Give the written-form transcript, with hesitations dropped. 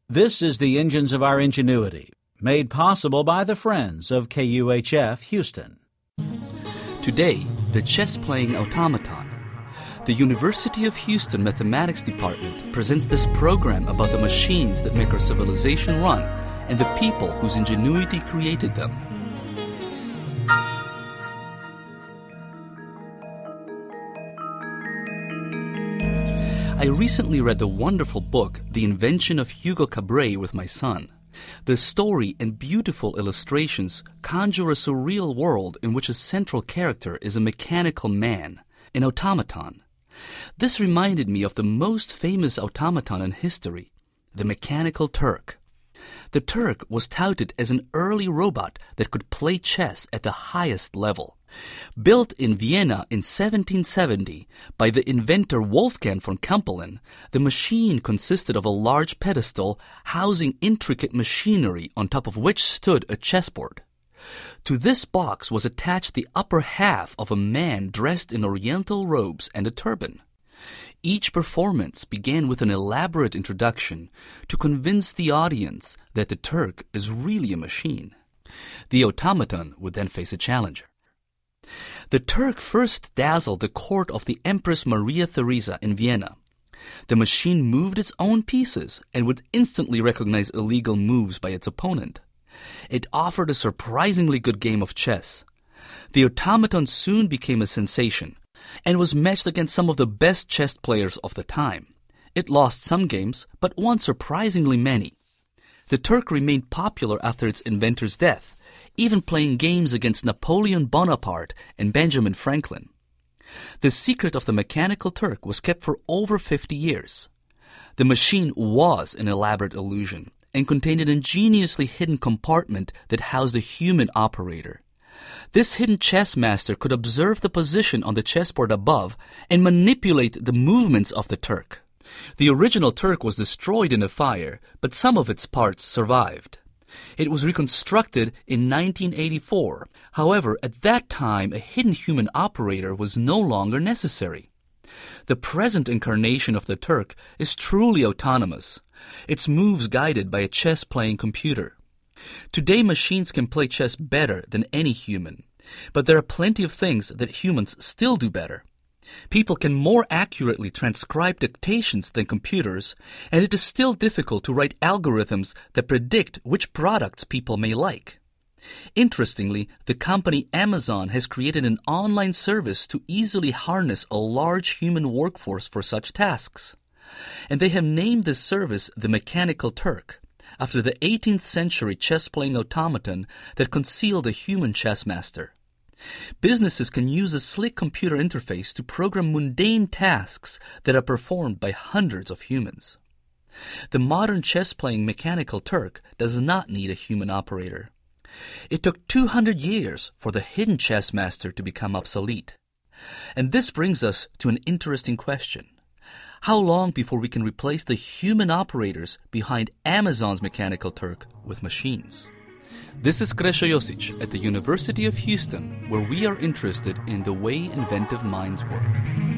This is the Engines of Our Ingenuity, made possible by the friends of KUHF Houston. Today, the chess-playing automaton. The University of Houston Mathematics Department presents this program about the machines that make our civilization run and the people whose ingenuity created them. I recently read the wonderful book, The Invention of Hugo Cabret, with my son. The story and beautiful illustrations conjure a surreal world in which a central character is a mechanical man, an automaton. This reminded me of the most famous automaton in history, the Mechanical Turk. The Turk was touted as an early robot that could play chess at the highest level. Built in Vienna in 1770 by the inventor Wolfgang von Kempelen, the machine consisted of a large pedestal housing intricate machinery on top of which stood a chessboard. To this box was attached the upper half of a man dressed in oriental robes and a turban. Each performance began with an elaborate introduction to convince the audience that the Turk is really a machine. The automaton would then face a challenger. The Turk first dazzled the court of the Empress Maria Theresa in Vienna. The machine moved its own pieces and would instantly recognize illegal moves by its opponent. It offered a surprisingly good game of chess. The automaton soon became a sensation and was matched against some of the best chess players of the time. It lost some games, but won surprisingly many. The Turk remained popular after its inventor's death, even playing games against Napoleon Bonaparte and Benjamin Franklin. The secret of the Mechanical Turk was kept for over 50 years. The machine was an elaborate illusion and contained an ingeniously hidden compartment that housed a human operator. This hidden chess master could observe the position on the chessboard above and manipulate the movements of the Turk. The original Turk was destroyed in a fire, but some of its parts survived. It was reconstructed in 1984. However, at that time, a hidden human operator was no longer necessary. The present incarnation of the Turk is truly autonomous, its moves guided by a chess-playing computer. Today, machines can play chess better than any human, but there are plenty of things that humans still do better. People can more accurately transcribe dictations than computers, and it is still difficult to write algorithms that predict which products people may like. Interestingly, the company Amazon has created an online service to easily harness a large human workforce for such tasks. And they have named this service the Mechanical Turk, after the 18th century chess-playing automaton that concealed a human chess master. Businesses can use a slick computer interface to program mundane tasks that are performed by hundreds of humans. The modern chess-playing Mechanical Turk does not need a human operator. It took 200 years for the hidden chess master to become obsolete. And this brings us to an interesting question. How long before we can replace the human operators behind Amazon's Mechanical Turk with machines? This is Krešo Josic at the University of Houston, where we are interested in the way inventive minds work.